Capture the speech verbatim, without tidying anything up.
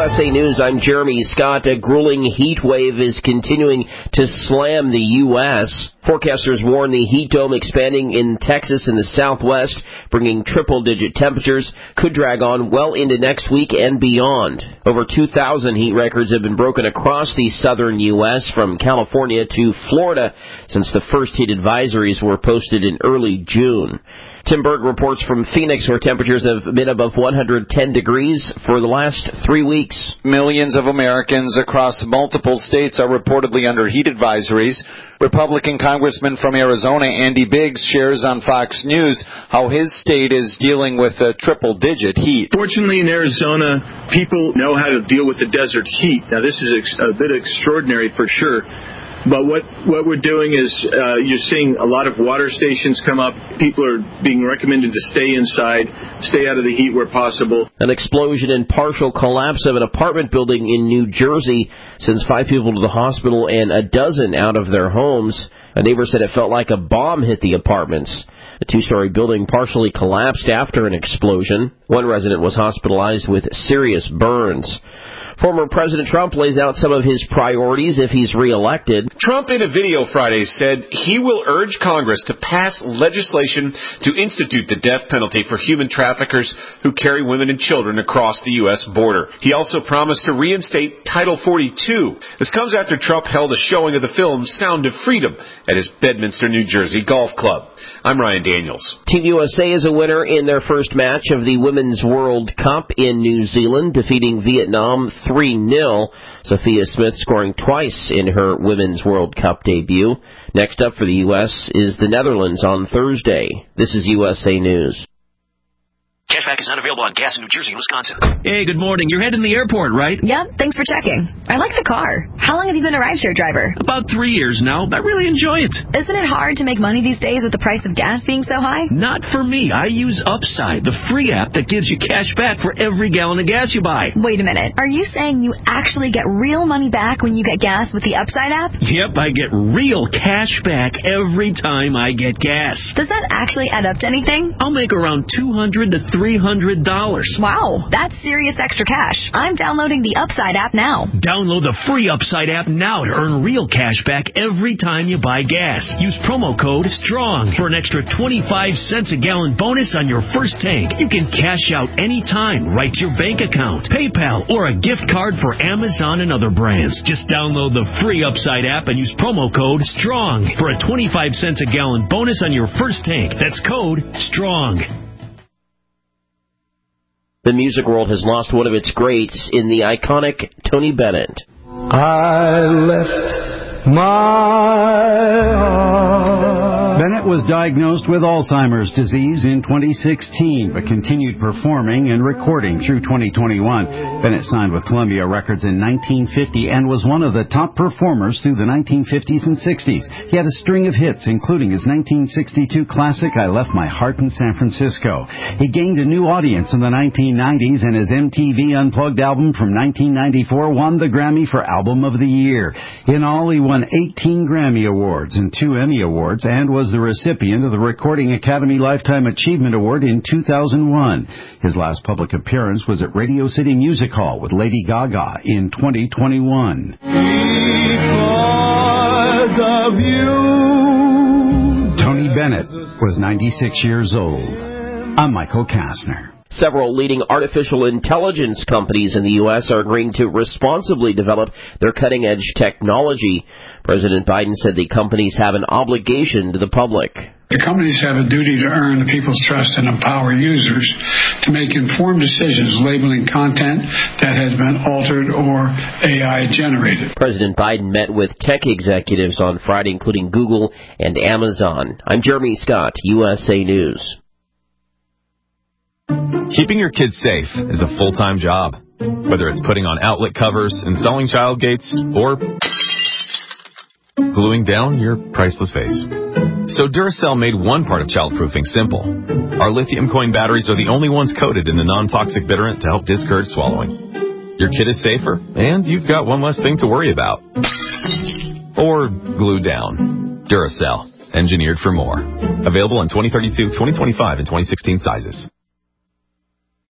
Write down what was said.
S A News, I'm Jeremy Scott. A grueling heat wave is continuing to slam the U S Forecasters warn the heat dome expanding in Texas and the Southwest, bringing triple-digit temperatures, could drag on well into next week and beyond. Over two thousand heat records have been broken across the southern U S, from California to Florida, since the first heat advisories were posted in early June. Tim Berg reports from Phoenix, where temperatures have been above one hundred ten degrees for the last three weeks. Millions of Americans across multiple states are reportedly under heat advisories. Republican Congressman from Arizona, Andy Biggs, shares on Fox News how his state is dealing with a triple-digit heat. Fortunately, in Arizona, people know how to deal with the desert heat. Now, this is ex- a bit extraordinary for sure. But what, what we're doing is uh, you're seeing a lot of water stations come up. People are being recommended to stay inside, stay out of the heat where possible. An explosion and partial collapse of an apartment building in New Jersey sends five people to the hospital and a dozen out of their homes. A neighbor said it felt like a bomb hit the apartments. The two-story building partially collapsed after an explosion. One resident was hospitalized with serious burns. Former President Trump lays out some of his priorities if he's reelected. Trump, in a video Friday, said he will urge Congress to pass legislation to institute the death penalty for human traffickers who carry women and children across the U S border. He also promised to reinstate Title forty-two. This comes after Trump held a showing of the film Sound of Freedom at his Bedminster, New Jersey golf club. I'm Ryan Daniels. Team U S A is a winner in their first match of the Women's World Cup in New Zealand, defeating Vietnam three nil. Sophia Smith scoring twice in her Women's World Cup debut. Next up for the U S is the Netherlands on Thursday. This is U S A News. Cashback is not available on gas in New Jersey and Wisconsin. Hey, good morning. You're heading to the airport, right? Yep, thanks for checking. I like the car. How long have you been a rideshare driver? About three years now. I really enjoy it. Isn't it hard to make money these days with the price of gas being so high? Not for me. I use Upside, the free app that gives you cash back for every gallon of gas you buy. Wait a minute. Are you saying you actually get real money back when you get gas with the Upside app? Yep, I get real cash back every time I get gas. Does that actually add up to anything? I'll make around two hundred to three hundred dollars. Wow, that's serious extra cash. I'm downloading the Upside app now. Download the free Upside app now to earn real cash back every time you buy gas. Use promo code STRONG for an extra twenty-five cents a gallon bonus on your first tank. You can cash out anytime, right to your bank account, PayPal, or a gift card for Amazon and other brands. Just download the free Upside app and use promo code STRONG for a twenty-five cents a gallon bonus on your first tank. That's code STRONG. The music world has lost one of its greats in the iconic Tony Bennett. I left my heart. Bennett was diagnosed with Alzheimer's disease in twenty sixteen, but continued performing and recording through twenty twenty-one. Bennett signed with Columbia Records in nineteen fifty and was one of the top performers through the nineteen fifties and sixties. He had a string of hits, including his nineteen sixty-two classic, I Left My Heart in San Francisco. He gained a new audience in the nineteen nineties, and his M T V Unplugged album from nineteen ninety-four won the Grammy for Album of the Year. In all, he won eighteen Grammy Awards and two Emmy Awards, and was the recipient of the Recording Academy Lifetime Achievement Award in two thousand one. His last public appearance was at Radio City Music Hall with Lady Gaga in twenty twenty-one. Because of you. Tony Bennett was ninety-six years old. I'm Michael Kastner. Several leading artificial intelligence companies in the U S are agreeing to responsibly develop their cutting-edge technology. President Biden said the companies have an obligation to the public. The companies have a duty to earn the people's trust and empower users to make informed decisions labeling content that has been altered or A I generated. President Biden met with tech executives on Friday, including Google and Amazon. I'm Jeremy Scott, U S A News. Keeping your kids safe is a full-time job, whether it's putting on outlet covers, installing child gates, or gluing down your priceless vase. So Duracell made one part of childproofing simple. Our lithium coin batteries are the only ones coated in a non-toxic bitterant to help discourage swallowing. Your kid is safer, and you've got one less thing to worry about. Or glue down. Duracell, engineered for more. Available in twenty thirty-two, twenty twenty-five, and twenty sixteen sizes.